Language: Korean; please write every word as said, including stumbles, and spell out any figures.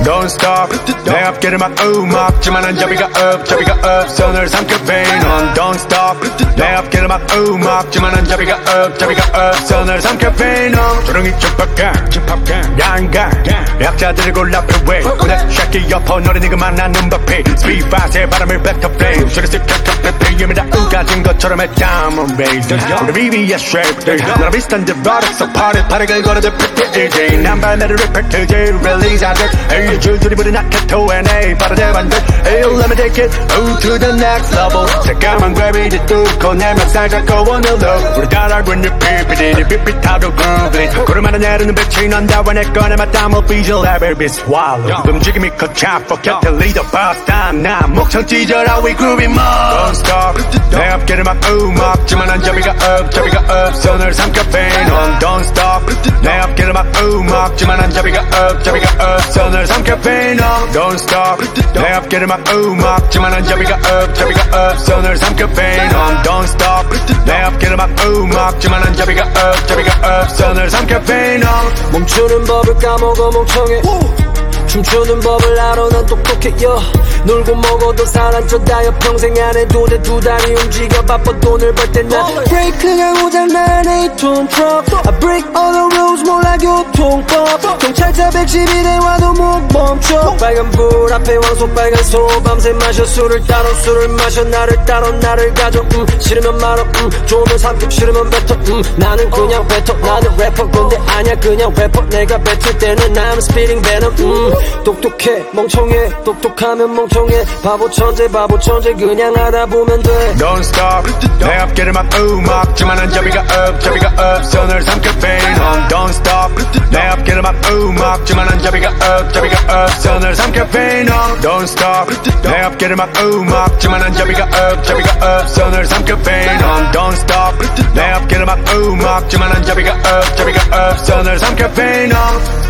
Don't stop 내 앞길을 막 음악지만은 자비가 없 자비가 없어 널 삼켜 베놈 Don't stop 내 앞길을 막 음악지만은 자비가 없 자비가 없어 널 삼켜 베놈 조롱이 촉박한 양강 약자들을 골라 패웨이 오늘 샤키 여포 너를 니가 만나는 법해 Speed fast의 바람을 뱉어 flame 저리스 kakak 페이엠에 다 우가진 것처럼 해 diamond base 우리 비비에스 쉐이프 너랑 비슷한 데바닥 파리 파리가 걸어도 피티이지 난 발매를 리팩트지 릴리즈 아들 에이 줄줄이 부른 아케토 앤에이 바로 반대 에이 let me take it oh to the next level 새까만 gravity 뚫고 내 멱살 잡고 오늘로 우리 다 알고 있는 피피디니 삐삐타도 groovy 구름하나 내리는 빛이 난다 왜 내 꺼내 맞담을 visual every be swallow 움직임이 커차 fuck it the leader boss time 나 목청 찢어라 we groovy more Don't stop 내 앞길을 막 음악지만은 자비가 없 자비가 없어 널 삼켜 베놈 Don't stop 내 앞길을 막 음악지만은 자비가 없 자비가 없어 널 삼켜 베놈 Don't stop 내 앞길을 막 음악지만은 자비가 없 자비가 없어 널 삼켜 베놈 Don't stop 내 앞길을 막 음악지만은 자비가 없 자비가 없어 널 삼켜 베놈 멈추는 법을 까먹어 멍청해 춤추는 법을 알아 난 똑똑해 yeah. 놀고 먹어도 사람 쫓다여 평생 안에 도대 두 다리 움직여 바빠 돈을 벌 때 난 break 그냥 오장난 에이 톤 트럭 I break all the rules 몰라 교통법 경찰차 백십일 대 와도 못 멈춰 빨간불 앞에 왕소 빨간소 밤새 마셔 술을 따로 술을 마셔 나를 따로 나를 가져 음 싫으면 말어 음 좋으면 삼켜 싫으면 뱉어 음 나는 그냥 뱉어 나는 래퍼 근데 아니야 그냥 래퍼 내가 뱉을 때는 I'm spitting venom 음 똑똑해 멍청해 똑똑하면 멍청해 바보 천재 바보 천재 그냥 하다 보면 돼 Don't stop 내 앞길을 막 음악지만은 자비가 없 자비가 없어 널 삼켜 베놈 Don't stop 내 앞길을 막 음악지만은 자비가 없 자비가 없어 널 삼켜 베놈 Don't stop 내 앞길을 막 음악지만은 자비가 없 자비가 없어 널 삼켜 베놈 Don't stop 내 앞길을 막 음악지만은 자비가 없 자비가 없어 널 삼켜 베놈